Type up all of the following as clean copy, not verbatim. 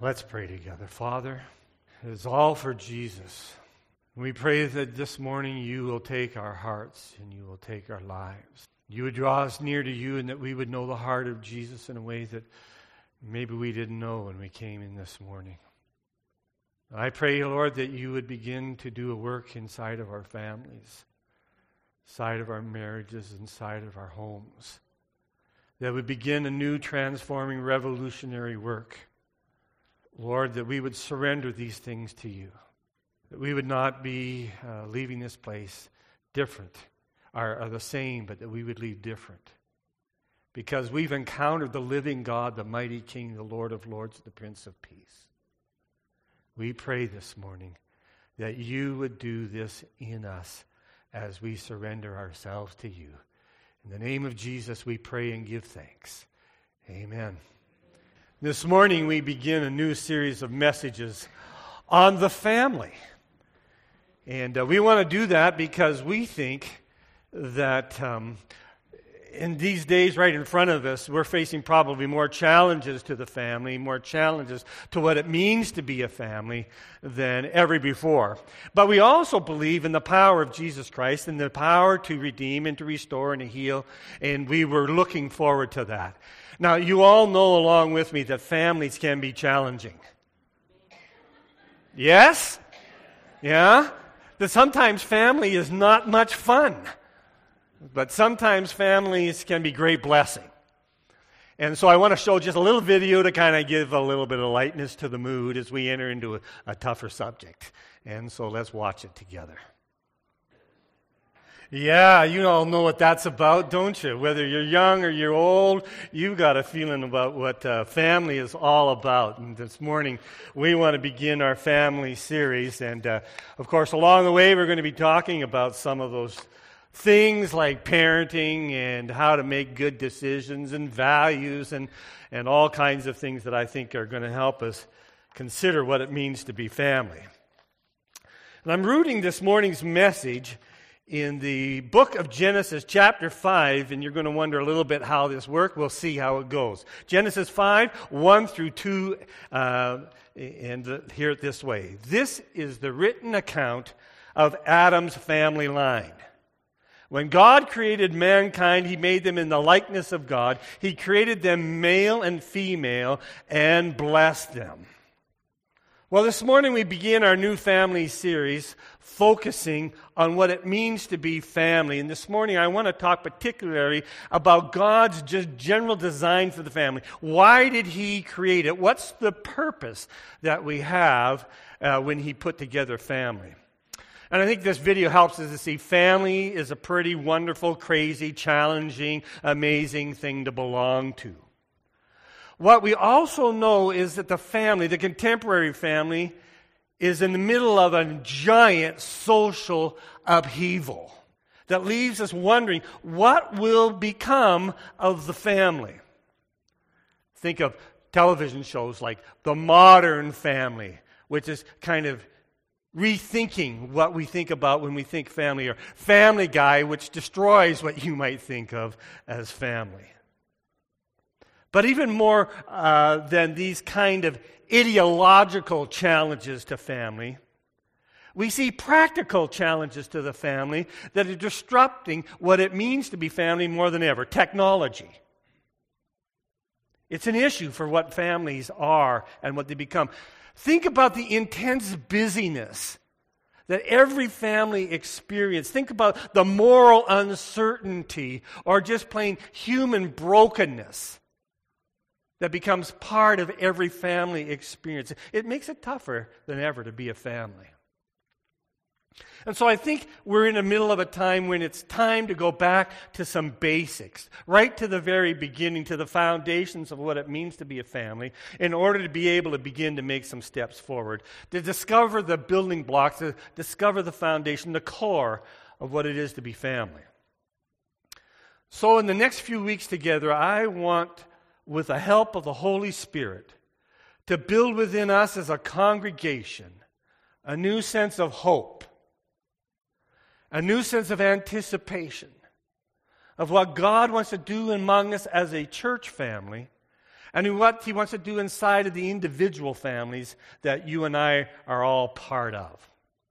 Let's pray together. Father, it is all for Jesus. We pray that this morning you will take our hearts and you will take our lives. You would draw us near to you and that we would know the heart of Jesus in a way that maybe we didn't know when we came in this morning. I pray, Lord, that you would begin to do a work inside of our families, inside of our marriages, inside of our homes. That would begin a new transforming revolutionary work. Lord, that we would surrender these things to you. That we would not be leaving this place different, or the same, but that we would leave different. Because we've encountered the living God, the mighty King, the Lord of Lords, the Prince of Peace. We pray this morning that you would do this in us as we surrender ourselves to you. In the name of Jesus, we pray and give thanks. Amen. This morning, we begin a new series of messages on the family. And we want to do that because we think that in these days right in front of us, we're facing probably more challenges to the family, more challenges to what it means to be a family than ever before. But we also believe in the power of Jesus Christ and the power to redeem and to restore and to heal, and we were looking forward to that. Now, you all know along with me that families can be challenging. Yes? Yeah? That sometimes family is not much fun. But sometimes families can be great blessing. And so I want to show just a little video to kind of give a little bit of lightness to the mood as we enter into a tougher subject. And so let's watch it together. Yeah, you all know what that's about, don't you? Whether you're young or you're old, you've got a feeling about what family is all about. And this morning, we want to begin our family series. And, of course, along the way, we're going to be talking about some of those things like parenting and how to make good decisions and values and all kinds of things that I think are going to help us consider what it means to be family. And I'm rooting this morning's message in the book of Genesis, chapter 5, and you're going to wonder a little bit how this works. We'll see how it goes. Genesis 5, 1 through 2, and hear it this way. This is the written account of Adam's family line. When God created mankind, He made them in the likeness of God. He created them male and female and blessed them. Well, this morning we begin our new family series focusing on what it means to be family. And this morning I want to talk particularly about God's just general design for the family. Why did He create it? What's the purpose that we have when He put together family? And I think this video helps us to see family is a pretty wonderful, crazy, challenging, amazing thing to belong to. What we also know is that the family, the contemporary family, is in the middle of a giant social upheaval that leaves us wondering what will become of the family. Think of television shows like The Modern Family, which is kind of rethinking what we think about when we think family, or Family Guy, which destroys what you might think of as family. But even more than these kind of ideological challenges to family, we see practical challenges to the family that are disrupting what it means to be family more than ever. Technology. It's an issue for what families are and what they become. Think about the intense busyness that every family experiences. Think about the moral uncertainty or just plain human brokenness that becomes part of every family experience. It makes it tougher than ever to be a family. And so I think we're in the middle of a time when it's time to go back to some basics, right to the very beginning, to the foundations of what it means to be a family, in order to be able to begin to make some steps forward, to discover the building blocks, to discover the foundation, the core of what it is to be family. So in the next few weeks together, I want, with the help of the Holy Spirit, to build within us as a congregation a new sense of hope, a new sense of anticipation of what God wants to do among us as a church family, and what He wants to do inside of the individual families that you and I are all part of.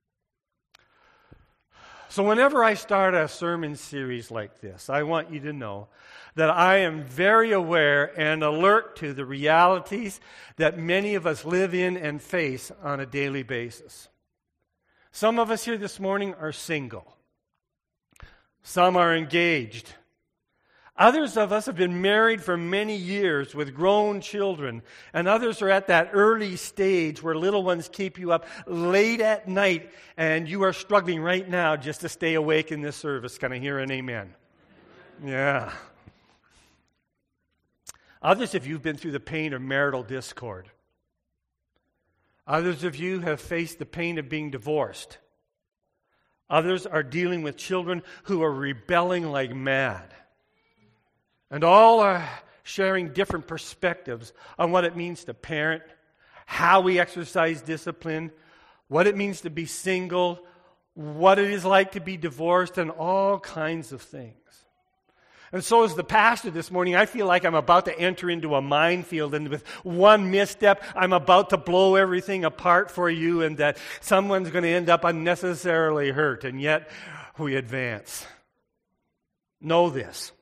So whenever I start a sermon series like this, I want you to know that I am very aware and alert to the realities that many of us live in and face on a daily basis. Some of us here this morning are single. Some are engaged. Others of us have been married for many years with grown children, and others are at that early stage where little ones keep you up late at night, and you are struggling right now just to stay awake in this service. Can I hear an amen? Yeah. Others of you have been through the pain of marital discord. Others of you have faced the pain of being divorced. Others are dealing with children who are rebelling like mad. And all are sharing different perspectives on what it means to parent, how we exercise discipline, what it means to be single, what it is like to be divorced, and all kinds of things. And so as the pastor this morning, I feel like I'm about to enter into a minefield, and with one misstep, I'm about to blow everything apart for you, and that someone's going to end up unnecessarily hurt, and yet we advance. Know this.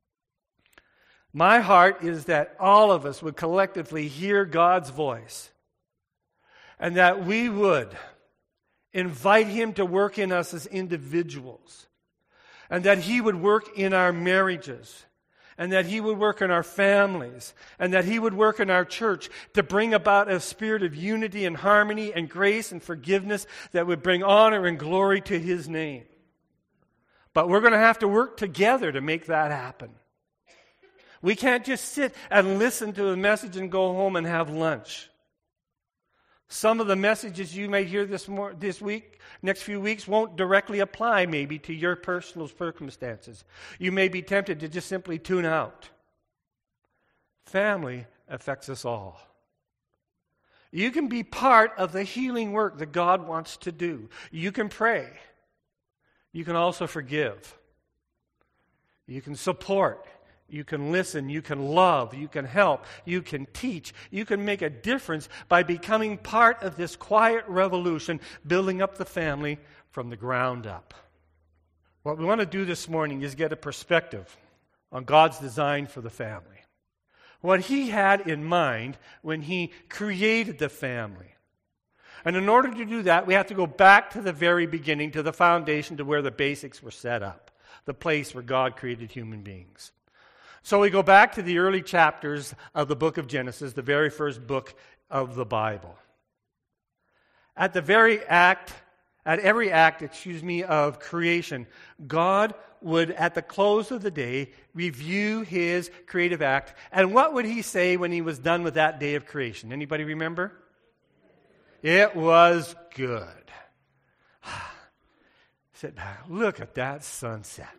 My heart is that all of us would collectively hear God's voice, and that we would invite Him to work in us as individuals, and that He would work in our marriages, and that He would work in our families, and that He would work in our church to bring about a spirit of unity and harmony and grace and forgiveness that would bring honor and glory to His name. But we're going to have to work together to make that happen. We can't just sit and listen to a message and go home and have lunch. Some of the messages you may hear this week, next few weeks, won't directly apply maybe to your personal circumstances. You may be tempted to just simply tune out. Family affects us all. You can be part of the healing work that God wants to do. You can pray. You can also forgive. You can support. You can listen, you can love, you can help, you can teach, you can make a difference by becoming part of this quiet revolution, building up the family from the ground up. What we want to do this morning is get a perspective on God's design for the family. What He had in mind when He created the family. And in order to do that, we have to go back to the very beginning, to the foundation, to where the basics were set up, the place where God created human beings. So we go back to the early chapters of the book of Genesis, the very first book of the Bible. At every act of creation, God would, at the close of the day, review His creative act. And what would He say when He was done with that day of creation? Anybody remember? It was good. Sit back. Look at that sunset.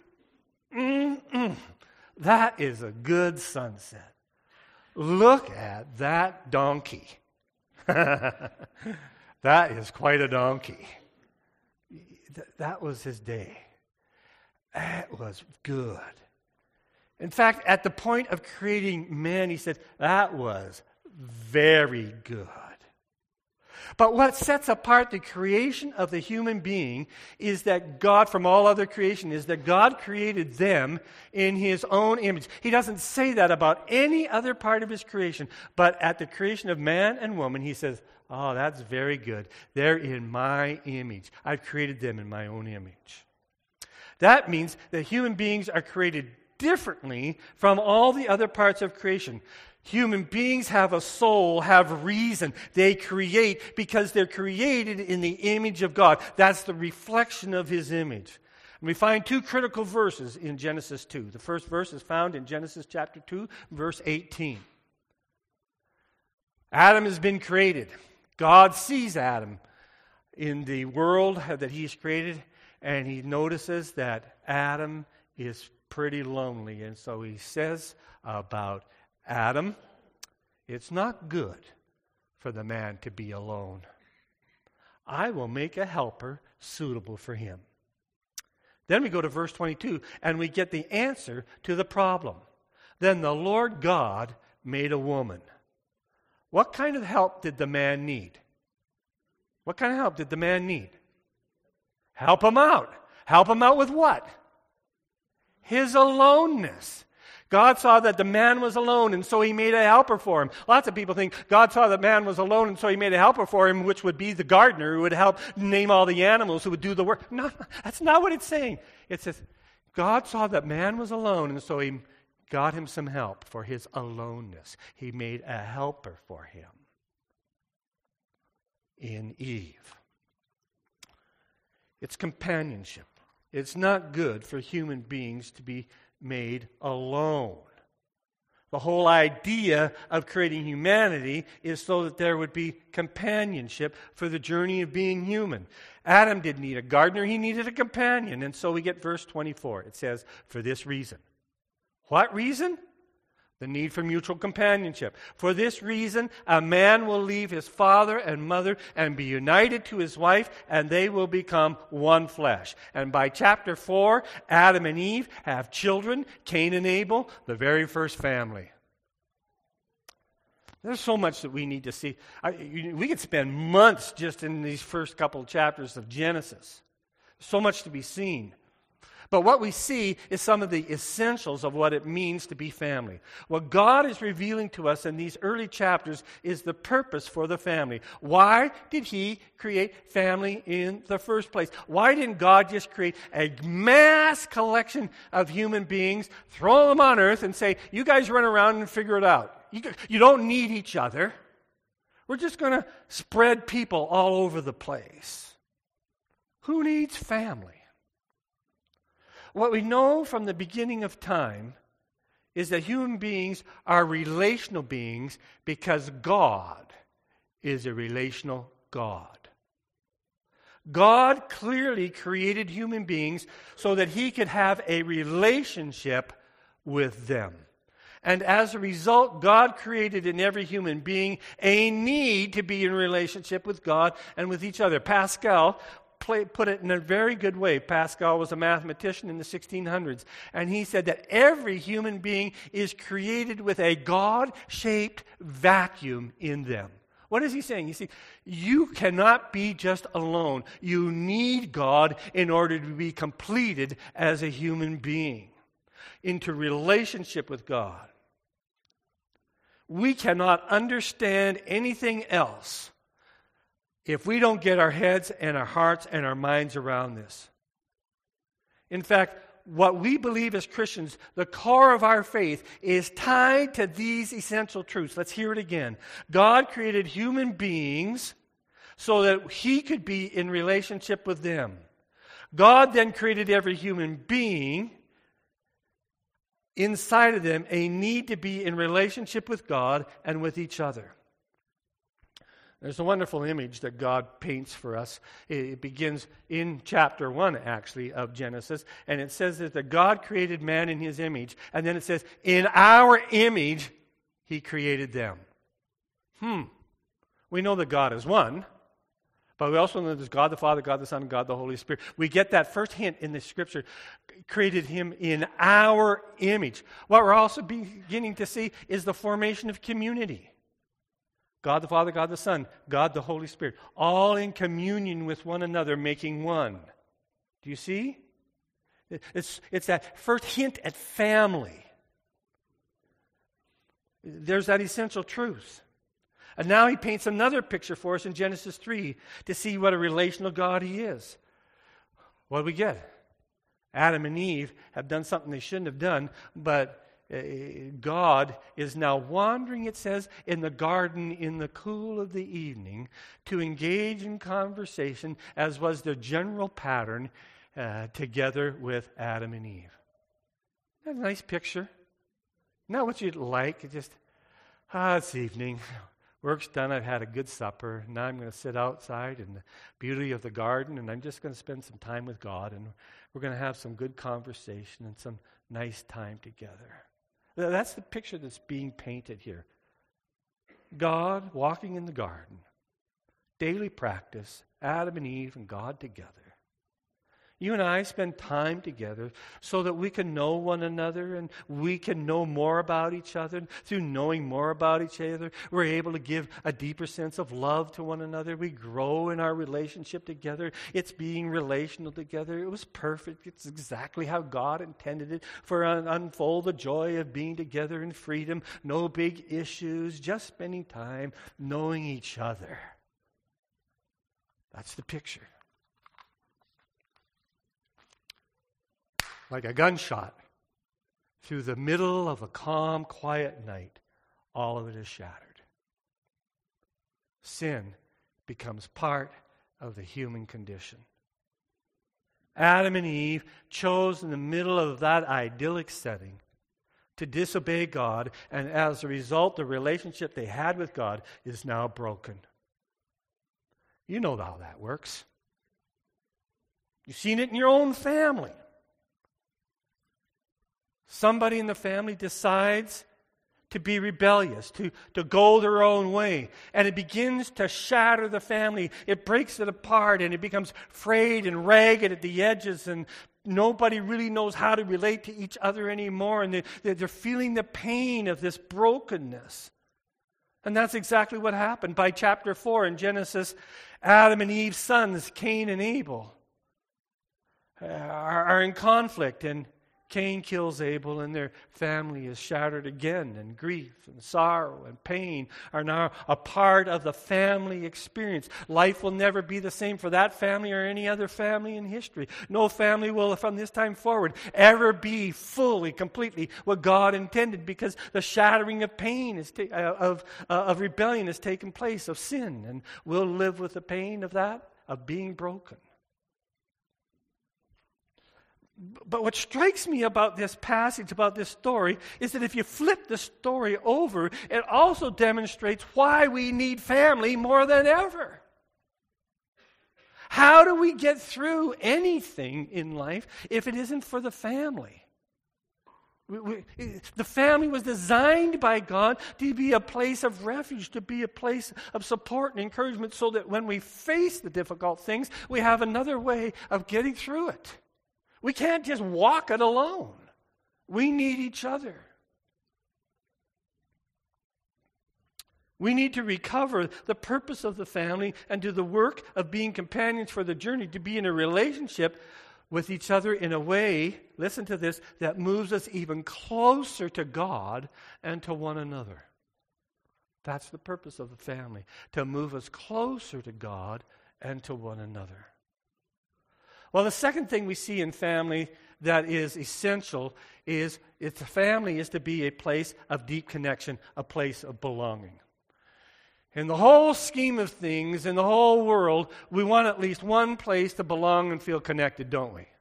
That is a good sunset. Look at that donkey. That is quite a donkey. That was his day. It was good. In fact, at the point of creating man, He said, that was very good. But what sets apart the creation of the human being is that God, from all other creation, is that God created them in His own image. He doesn't say that about any other part of His creation, but at the creation of man and woman, He says, oh, that's very good. They're in my image. I've created them in my own image. That means that human beings are created differently from all the other parts of creation. Human beings have a soul, have reason. They create because they're created in the image of God. That's the reflection of His image. And we find two critical verses in Genesis 2. The first verse is found in Genesis chapter 2, verse 18. Adam has been created. God sees Adam in the world that He's created, and He notices that Adam is pretty lonely. And so He says about Adam, it's not good for the man to be alone. I will make a helper suitable for him. Then we go to verse 22, and we get the answer to the problem. Then the Lord God made a woman. What kind of help did the man need? What kind of help did the man need? Help him out. Help him out with what? His aloneness. God saw that the man was alone, and so he made a helper for him. Lots of people think God saw that man was alone, and so he made a helper for him, which would be the gardener who would help name all the animals, who would do the work. No, that's not what it's saying. It says, God saw that man was alone, and so he got him some help for his aloneness. He made a helper for him in Eve. It's companionship. It's not good for human beings to be made alone. The whole idea of creating humanity is so that there would be companionship for the journey of being human. Adam didn't need a gardener, he needed a companion. And so we get verse 24. It says, for this reason. What reason? The need for mutual companionship. For this reason, a man will leave his father and mother and be united to his wife, and they will become one flesh. And by chapter 4, Adam and Eve have children, Cain and Abel, the very first family. There's so much that we need to see. We could spend months just in these first couple of chapters of Genesis. So much to be seen. But what we see is some of the essentials of what it means to be family. What God is revealing to us in these early chapters is the purpose for the family. Why did He create family in the first place? Why didn't God just create a mass collection of human beings, throw them on earth and say, you guys run around and figure it out. You don't need each other. We're just going to spread people all over the place. Who needs family? What we know from the beginning of time is that human beings are relational beings because God is a relational God. God clearly created human beings so that He could have a relationship with them. And as a result, God created in every human being a need to be in relationship with God and with each other. Pascal put it in a very good way. Pascal was a mathematician in the 1600s, and he said that every human being is created with a God-shaped vacuum in them. What is he saying? You see, you cannot be just alone. You need God in order to be completed as a human being, into relationship with God. We cannot understand anything else if we don't get our heads and our hearts and our minds around this. In fact, what we believe as Christians, the core of our faith, is tied to these essential truths. Let's hear it again. God created human beings so that He could be in relationship with them. God then created every human being, inside of them, a need to be in relationship with God and with each other. There's a wonderful image that God paints for us. It begins in chapter 1, actually, of Genesis. And it says that God created man in His image. And then it says, in our image, He created them. We know that God is one. But we also know that there's God the Father, God the Son, and God the Holy Spirit. We get that first hint in the Scripture. Created Him in our image. What we're also beginning to see is the formation of community. God the Father, God the Son, God the Holy Spirit, all in communion with one another, making one. Do you see? It's that first hint at family. There's that essential truth. And now He paints another picture for us in Genesis 3 to see what a relational God He is. What do we get? Adam and Eve have done something they shouldn't have done, but God is now wandering, it says, in the garden in the cool of the evening to engage in conversation, as was their general pattern, together with Adam and Eve. Isn't that a nice picture? Not what you'd like. It's just, it's evening. Work's done. I've had a good supper. Now I'm going to sit outside in the beauty of the garden, and I'm just going to spend some time with God, and we're going to have some good conversation and some nice time together. That's the picture that's being painted here. God walking in the garden. Daily practice. Adam and Eve and God together. You and I spend time together so that we can know one another and we can know more about each other. And through knowing more about each other, we're able to give a deeper sense of love to one another. We grow in our relationship together. It's being relational together. It was perfect. It's exactly how God intended it for unfold the joy of being together in freedom. No big issues, just spending time knowing each other. That's the picture. Like a gunshot, through the middle of a calm, quiet night, all of it is shattered. Sin becomes part of the human condition. Adam and Eve chose in the middle of that idyllic setting to disobey God, and as a result, the relationship they had with God is now broken. You know how that works. You've seen it in your own family. Somebody in the family decides to be rebellious, to go their own way. And it begins to shatter the family. It breaks it apart and it becomes frayed and ragged at the edges, and nobody really knows how to relate to each other anymore. And they're feeling the pain of this brokenness. And that's exactly what happened. By chapter 4 in Genesis, Adam and Eve's sons, Cain and Abel, are in conflict, and Cain kills Abel, and their family is shattered again, and grief and sorrow and pain are now a part of the family experience. Life will never be the same for that family or any other family in history. No family will, from this time forward, ever be fully, completely what God intended, because the shattering of pain of rebellion has taken place, of sin, and we'll live with the pain of that, of being broken. But what strikes me about this passage, about this story, is that if you flip the story over, it also demonstrates why we need family more than ever. How do we get through anything in life if it isn't for the family? The family was designed by God to be a place of refuge, to be a place of support and encouragement, so that when we face the difficult things, we have another way of getting through it. We can't just walk it alone. We need each other. We need to recover the purpose of the family and do the work of being companions for the journey, to be in a relationship with each other in a way, listen to this, that moves us even closer to God and to one another. That's the purpose of the family, to move us closer to God and to one another. Well, the second thing we see in family that is essential is the family is to be a place of deep connection, a place of belonging. In the whole scheme of things, in the whole world, we want at least one place to belong and feel connected, don't we?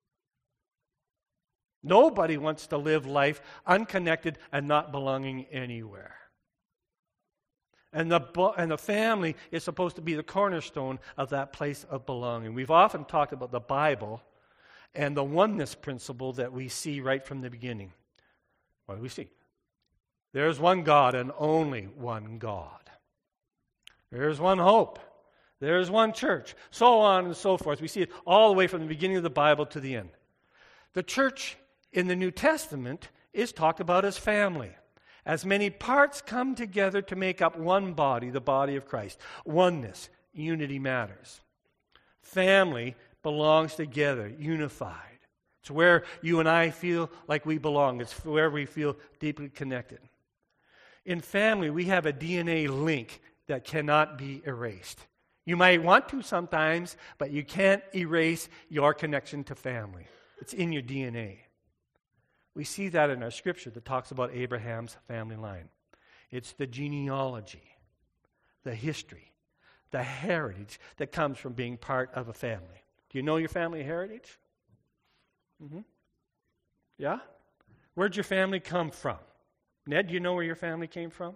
Nobody wants to live life unconnected and not belonging anywhere. And the family is supposed to be the cornerstone of that place of belonging. We've often talked about the Bible and the oneness principle that we see right from the beginning. What do we see? There's one God and only one God. There's one hope. There's one church. So on and so forth. We see it all the way from the beginning of the Bible to the end. The church in the New Testament is talked about as family. As many parts come together to make up one body, the body of Christ. Oneness, unity matters. Family belongs together, unified. It's where you and I feel like we belong. It's where we feel deeply connected. In family, we have a DNA link that cannot be erased. You might want to sometimes, but you can't erase your connection to family. It's in your DNA. We see that in our scripture that talks about Abraham's family line. It's the genealogy, the history, the heritage that comes from being part of a family. Do you know your family heritage? Mm-hmm. Yeah? Where'd your family come from? Ned, do you know where your family came from?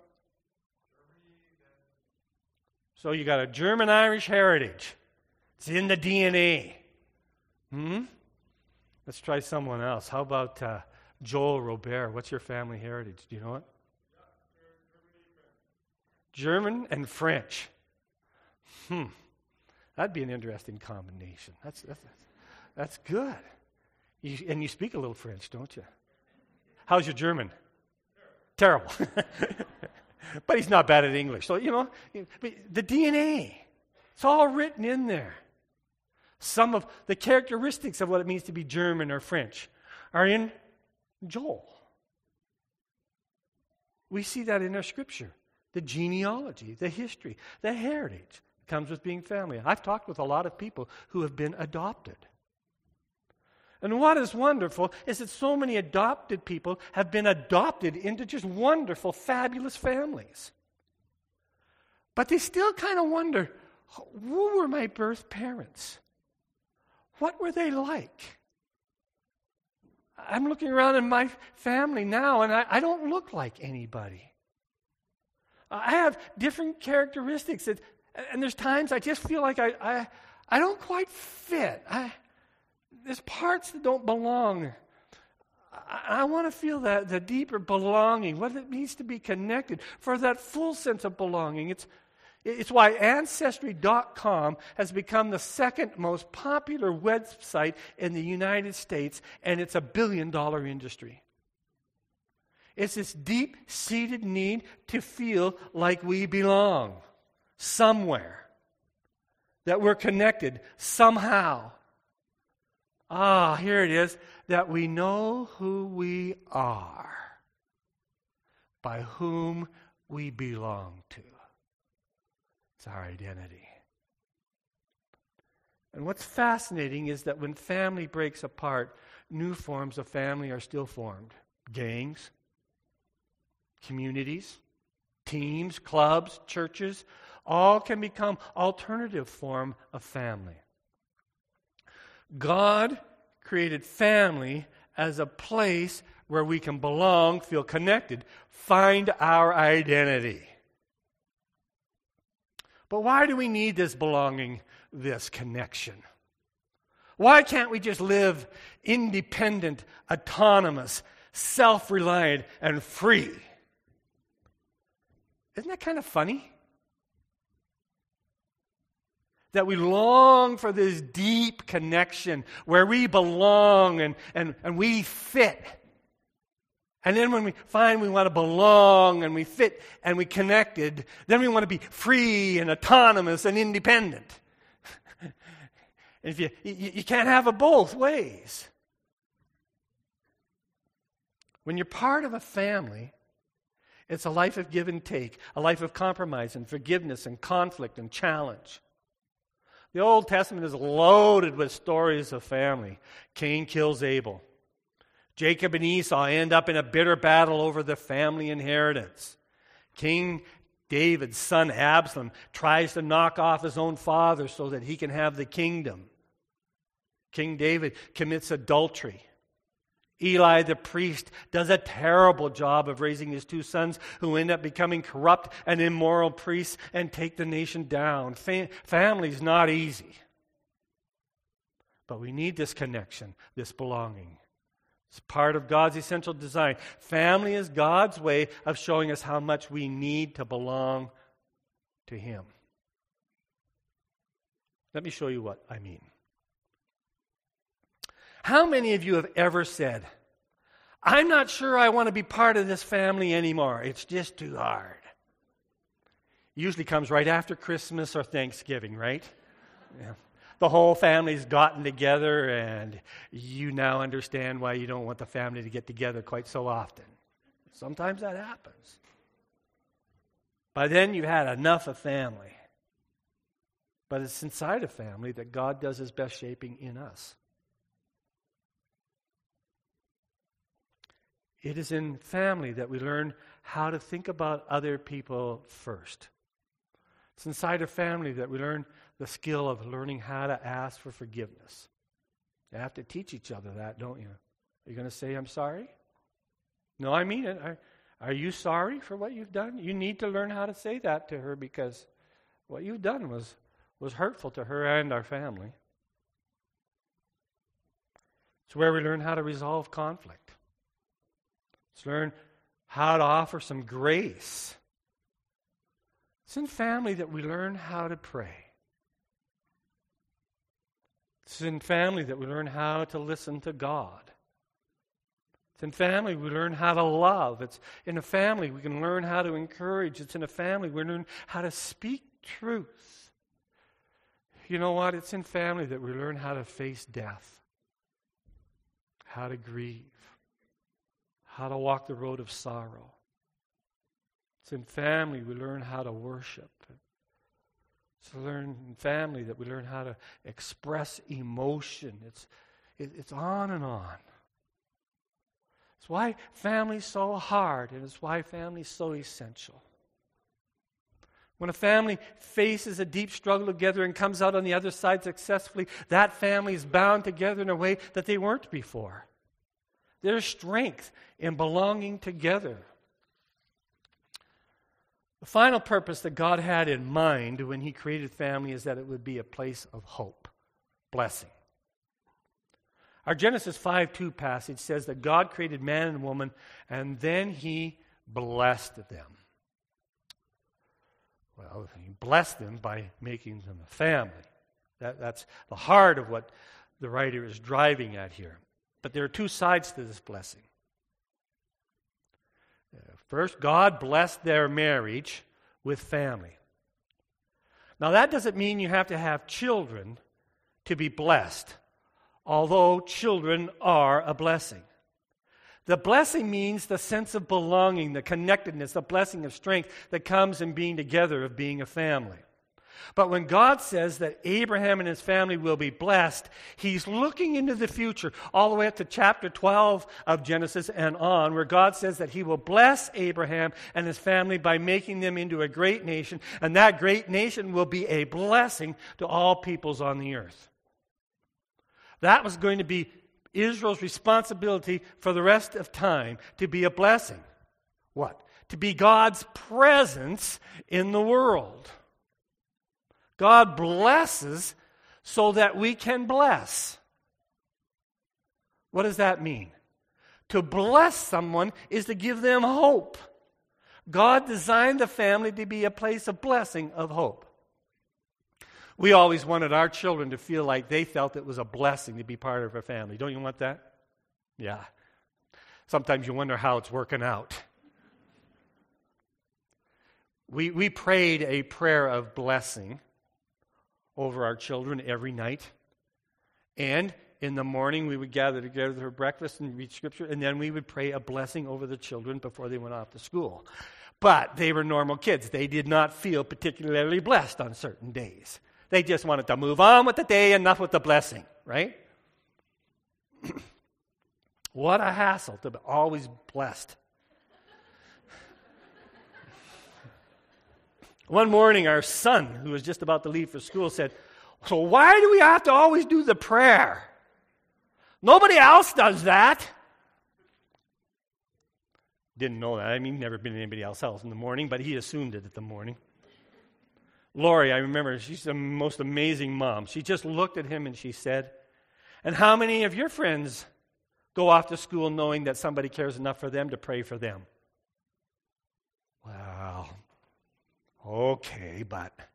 So you got a German-Irish heritage. It's in the DNA. Let's try someone else. How about Joel Robert? What's your family heritage? Do you know it? German and French. That'd be an interesting combination. That's good. And you speak a little French, don't you? How's your German? Terrible. But he's not bad at English. So, the DNA, it's all written in there. Some of the characteristics of what it means to be German or French are in Joel. We see that in our scripture. The genealogy, the history, the heritage comes with being family. I've talked with a lot of people who have been adopted. And what is wonderful is that so many adopted people have been adopted into just wonderful, fabulous families. But they still kind of wonder, who were my birth parents? What were they like? I'm looking around in my family now, and I don't look like anybody. I have different characteristics, and there's times I just feel like I don't quite fit. There's parts that don't belong. I want to feel the deeper belonging, what it means to be connected, for that full sense of belonging. It's why Ancestry.com has become the second most popular website in the United States, and it's $1 billion industry. It's this deep-seated need to feel like we belong somewhere, that we're connected somehow. Here it is, that we know who we are, by whom we belong to. It's our identity. And what's fascinating is that when family breaks apart, new forms of family are still formed. Gangs, communities, teams, clubs, churches, all can become alternative form of family. God created family as a place where we can belong, feel connected, find our identity. But why do we need this belonging, this connection? Why can't we just live independent, autonomous, self-reliant, and free? Isn't that kind of funny? That we long for this deep connection where we belong and we fit. And then when we find we want to belong and we fit and we connected, then we want to be free and autonomous and independent. If you can't have it both ways. When you're part of a family, it's a life of give and take, a life of compromise and forgiveness and conflict and challenge. The Old Testament is loaded with stories of family. Cain kills Abel. Jacob and Esau end up in a bitter battle over the family inheritance. King David's son Absalom tries to knock off his own father so that he can have the kingdom. King David commits adultery. Eli the priest does a terrible job of raising his two sons who end up becoming corrupt and immoral priests and take the nation down. Family's not easy. But we need this connection, this belonging. It's part of God's essential design. Family is God's way of showing us how much we need to belong to Him. Let me show you what I mean. How many of you have ever said, I'm not sure I want to be part of this family anymore. It's just too hard. Usually comes right after Christmas or Thanksgiving, right? Yeah. The whole family's gotten together and you now understand why you don't want the family to get together quite so often. Sometimes that happens. By then you've had enough of family. But it's inside a family that God does His best shaping in us. It is in family that we learn how to think about other people first. It's inside a family that we learn the skill of learning how to ask for forgiveness. You have to teach each other that, don't you? Are you going to say, I'm sorry? No, I mean it. Are you sorry for what you've done? You need to learn how to say that to her because what you've done was hurtful to her and our family. It's where we learn how to resolve conflict. Let's learn how to offer some grace. It's in family that we learn how to pray. It's in family that we learn how to listen to God. It's in family we learn how to love. It's in a family we can learn how to encourage. It's in a family we learn how to speak truth. You know what? It's in family that we learn how to face death, how to grieve, how to walk the road of sorrow. It's in family we learn how to worship. It's in family that we learn how to express emotion. It's on and on. It's why family's so hard, and it's why family's so essential. When a family faces a deep struggle together and comes out on the other side successfully, that family is bound together in a way that they weren't before. There's strength in belonging together. The final purpose that God had in mind when He created family is that it would be a place of hope, blessing. Our Genesis 5:2 passage says that God created man and woman, and then He blessed them. Well, He blessed them by making them a family. That's the heart of what the writer is driving at here. But there are two sides to this blessing. First, God blessed their marriage with family. Now, that doesn't mean you have to have children to be blessed, although children are a blessing. The blessing means the sense of belonging, the connectedness, the blessing of strength that comes in being together, of being a family. But when God says that Abraham and his family will be blessed, He's looking into the future, all the way up to chapter 12 of Genesis and on, where God says that He will bless Abraham and his family by making them into a great nation, and that great nation will be a blessing to all peoples on the earth. That was going to be Israel's responsibility for the rest of time, to be a blessing. What? To be God's presence in the world. God blesses so that we can bless. What does that mean? To bless someone is to give them hope. God designed the family to be a place of blessing, of hope. We always wanted our children to feel like they felt it was a blessing to be part of a family. Don't you want that? Yeah. Sometimes you wonder how it's working out. We prayed a prayer of blessing over our children every night. And in the morning, we would gather together for breakfast and read Scripture, and then we would pray a blessing over the children before they went off to school. But they were normal kids. They did not feel particularly blessed on certain days. They just wanted to move on with the day, enough with the blessing, right? What a hassle to be always blessed. One morning, our son, who was just about to leave for school, said, "So why do we have to always do the prayer? Nobody else does that." Didn't know that. I mean, never been anybody else in the morning, but he assumed it at the morning. Lori, I remember, she's the most amazing mom. She just looked at him and she said, "And how many of your friends go off to school knowing that somebody cares enough for them to pray for them?" Well, okay.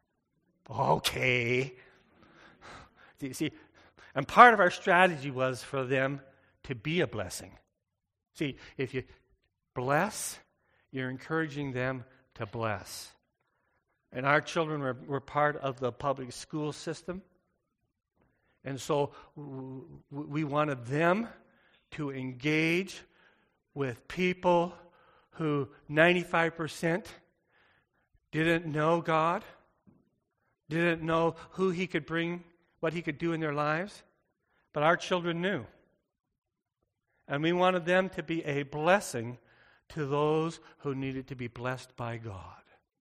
See, and part of our strategy was for them to be a blessing. See, if you bless, you're encouraging them to bless. And our children were part of the public school system. And so we wanted them to engage with people who 95% didn't know God, didn't know who He could bring, what He could do in their lives. But our children knew. And we wanted them to be a blessing to those who needed to be blessed by God.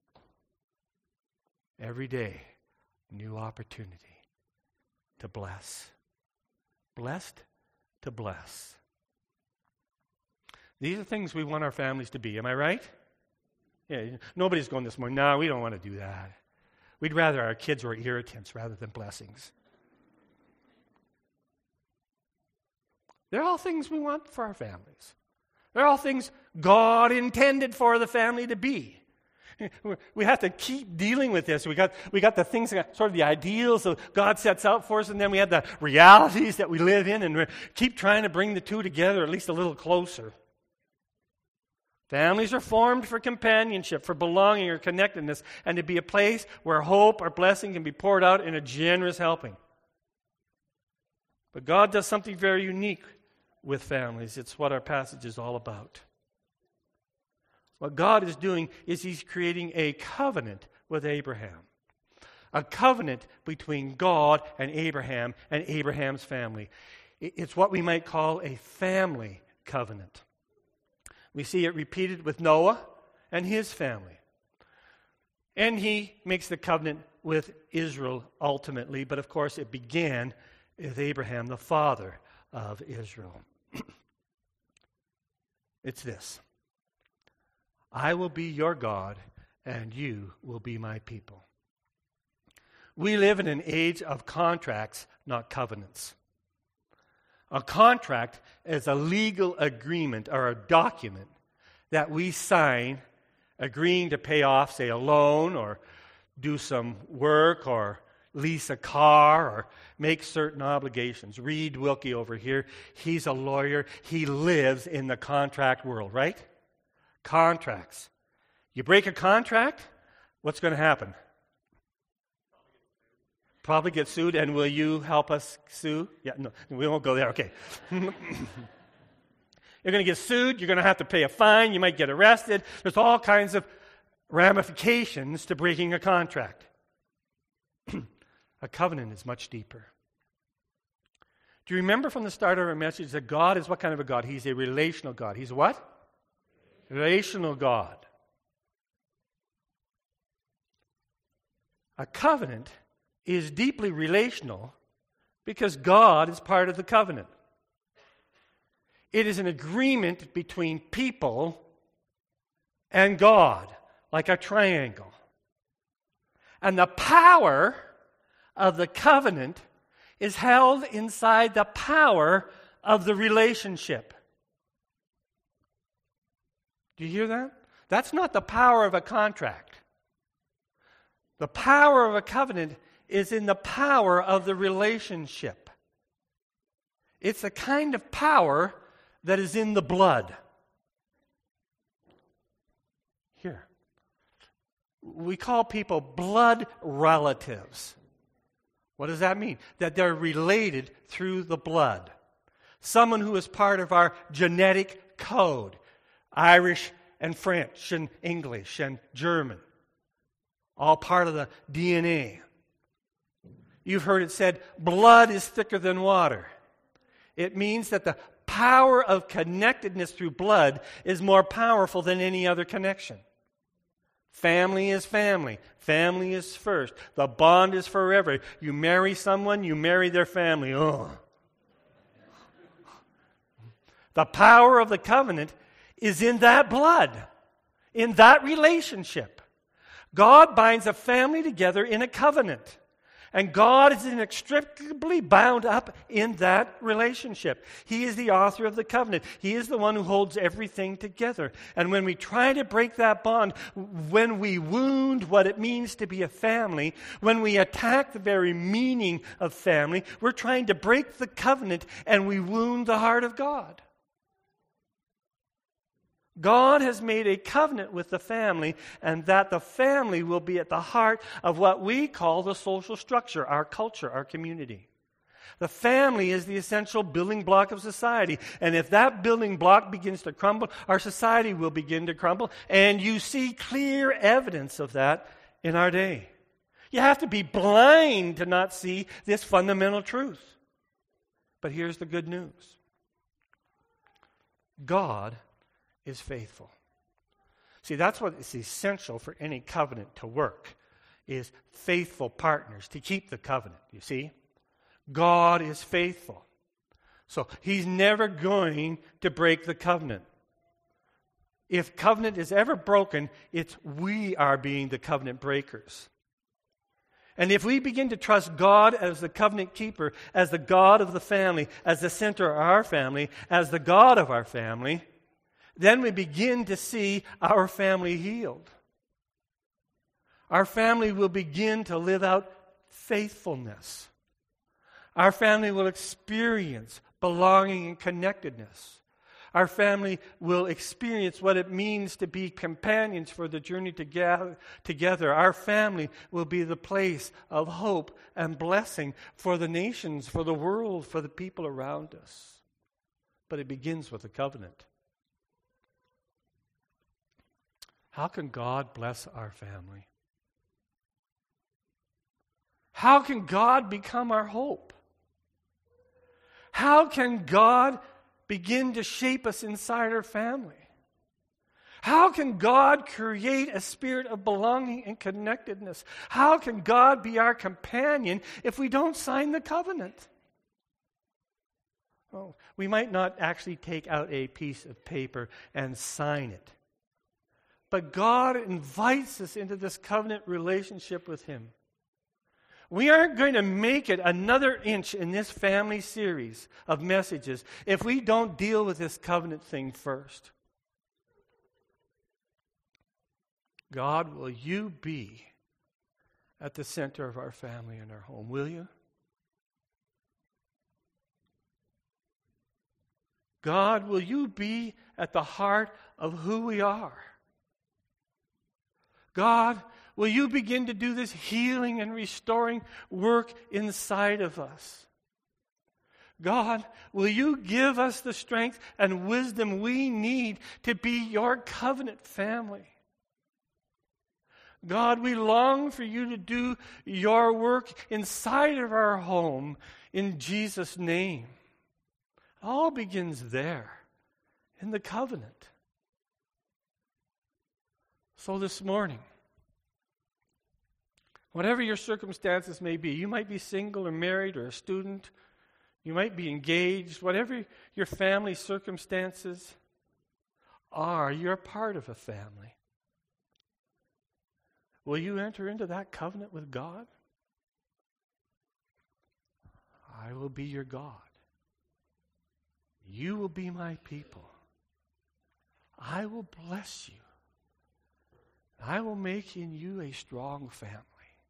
Every day, new opportunity to bless. Blessed to bless. These are things we want our families to be. Am I right? Yeah, nobody's going this morning, "No, we don't want to do that." We'd rather our kids were irritants rather than blessings. They're all things we want for our families. They're all things God intended for the family to be. We have to keep dealing with this. We got the things, sort of the ideals that God sets out for us, and then we have the realities that we live in, and we keep trying to bring the two together at least a little closer. Families are formed for companionship, for belonging or connectedness, and to be a place where hope or blessing can be poured out in a generous helping. But God does something very unique with families. It's what our passage is all about. What God is doing is He's creating a covenant with Abraham. A covenant between God and Abraham's family. It's what we might call a family covenant. We see it repeated with Noah and his family. And He makes the covenant with Israel ultimately, but of course it began with Abraham, the father of Israel. It's this: I will be your God, and you will be my people. We live in an age of contracts, not covenants. A contract is a legal agreement or a document that we sign agreeing to pay off, say, a loan or do some work or lease a car or make certain obligations. Reed Wilkie over here, he's a lawyer. He lives in the contract world, right? Contracts. You break a contract, what's going to happen? Probably get sued, and will you help us sue? Yeah, no, we won't go there. Okay. You're going to get sued. You're going to have to pay a fine. You might get arrested. There's all kinds of ramifications to breaking a contract. A covenant is much deeper. Do you remember from the start of our message that God is what kind of a God? He's a relational God. He's what? Relational God. A covenant is deeply relational because God is part of the covenant. It is an agreement between people and God, like a triangle. And the power of the covenant is held inside the power of the relationship. Do you hear that? That's not the power of a contract. The power of a covenant is in the power of the relationship. It's a kind of power that is in the blood. Here. We call people blood relatives. What does that mean? That they're related through the blood. Someone who is part of our genetic code. Irish and French and English and German. All part of the DNA. You've heard it said, blood is thicker than water. It means that the power of connectedness through blood is more powerful than any other connection. Family is family. Family is first. The bond is forever. You marry someone, you marry their family. Oh. The power of the covenant is in that blood, in that relationship. God binds a family together in a covenant. And God is inextricably bound up in that relationship. He is the author of the covenant. He is the one who holds everything together. And when we try to break that bond, when we wound what it means to be a family, when we attack the very meaning of family, we're trying to break the covenant and we wound the heart of God. God has made a covenant with the family, and that the family will be at the heart of what we call the social structure, our culture, our community. The family is the essential building block of society, and if that building block begins to crumble, our society will begin to crumble, and you see clear evidence of that in our day. You have to be blind to not see this fundamental truth. But here's the good news. God is faithful. See, that's what is essential for any covenant to work, is faithful partners to keep the covenant, you see. God is faithful. So He's never going to break the covenant. If covenant is ever broken, it's we are being the covenant breakers. And if we begin to trust God as the covenant keeper, as the God of the family, as the center of our family, as the God of our family, then we begin to see our family healed. Our family will begin to live out faithfulness. Our family will experience belonging and connectedness. Our family will experience what it means to be companions for the journey together. Our family will be the place of hope and blessing for the nations, for the world, for the people around us. But it begins with a covenant. How can God bless our family? How can God become our hope? How can God begin to shape us inside our family? How can God create a spirit of belonging and connectedness? How can God be our companion if we don't sign the covenant? Oh, we might not actually take out a piece of paper and sign it. But God invites us into this covenant relationship with Him. We aren't going to make it another inch in this family series of messages if we don't deal with this covenant thing first. God, will you be at the center of our family and our home? Will you? God, will you be at the heart of who we are? God, will you begin to do this healing and restoring work inside of us? God, will you give us the strength and wisdom we need to be your covenant family? God, we long for you to do your work inside of our home in Jesus' name. It all begins there, in the covenant. So this morning, whatever your circumstances may be, you might be single or married or a student, you might be engaged, whatever your family circumstances are, you're part of a family. Will you enter into that covenant with God? I will be your God. You will be my people. I will bless you. I will make in you a strong family.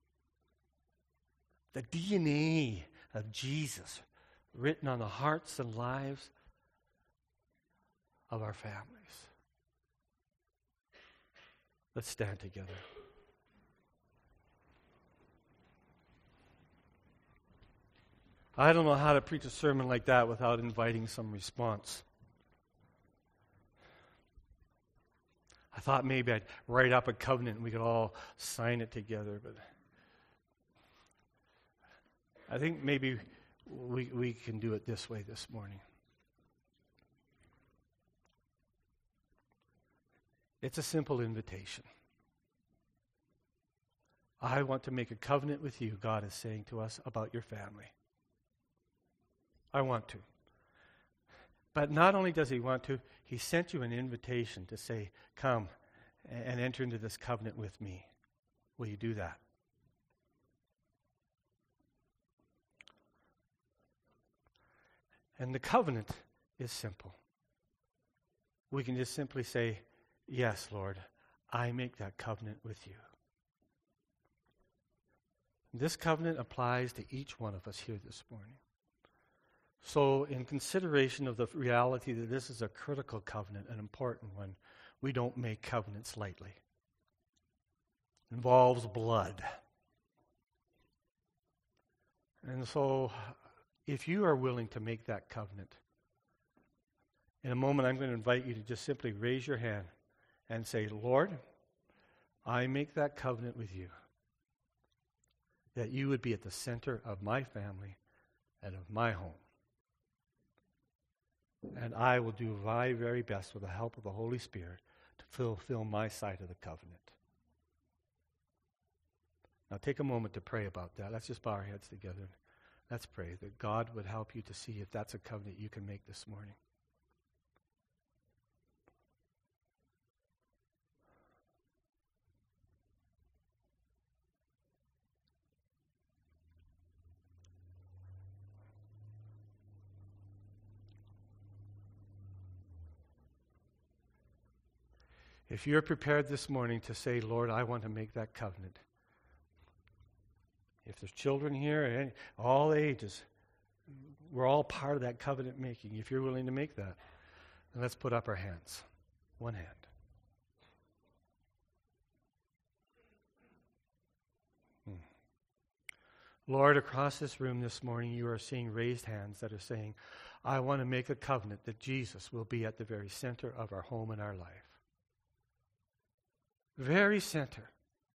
The DNA of Jesus written on the hearts and lives of our families. Let's stand together. I don't know how to preach a sermon like that without inviting some response. I thought maybe I'd write up a covenant and we could all sign it together, but I think maybe we can do it this way this morning. It's a simple invitation. I want to make a covenant with you, God is saying to us, about your family. I want to. But not only does he want to, he sent you an invitation to say, come and enter into this covenant with me. Will you do that? And the covenant is simple. We can just simply say, yes, Lord, I make that covenant with you. This covenant applies to each one of us here this morning. So in consideration of the reality that this is a critical covenant, an important one, we don't make covenants lightly. It involves blood. And so if you are willing to make that covenant, in a moment I'm going to invite you to just simply raise your hand and say, Lord, I make that covenant with you, that you would be at the center of my family and of my home. And I will do my very best with the help of the Holy Spirit to fulfill my side of the covenant. Now take a moment to pray about that. Let's just bow our heads together. Let's pray that God would help you to see if that's a covenant you can make this morning. If you're prepared this morning to say, Lord, I want to make that covenant. If there's children here, all ages, we're all part of that covenant making. If you're willing to make that, then let's put up our hands. One hand. Lord, across this room this morning, you are seeing raised hands that are saying, I want to make a covenant that Jesus will be at the very center of our home and our life. Very center.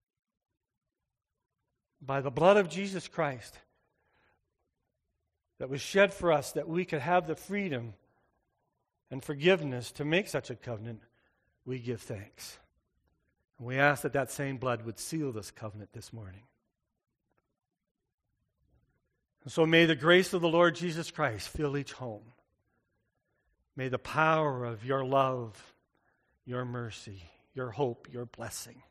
By the blood of Jesus Christ that was shed for us, that we could have the freedom and forgiveness to make such a covenant, we give thanks. And we ask that that same blood would seal this covenant this morning. And so may the grace of the Lord Jesus Christ fill each home. May the power of your love, your mercy, your hope, your blessing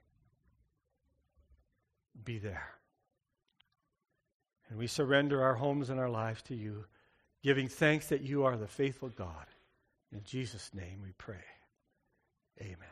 be there. And we surrender our homes and our lives to you, giving thanks that you are the faithful God. In Jesus' name we pray. Amen.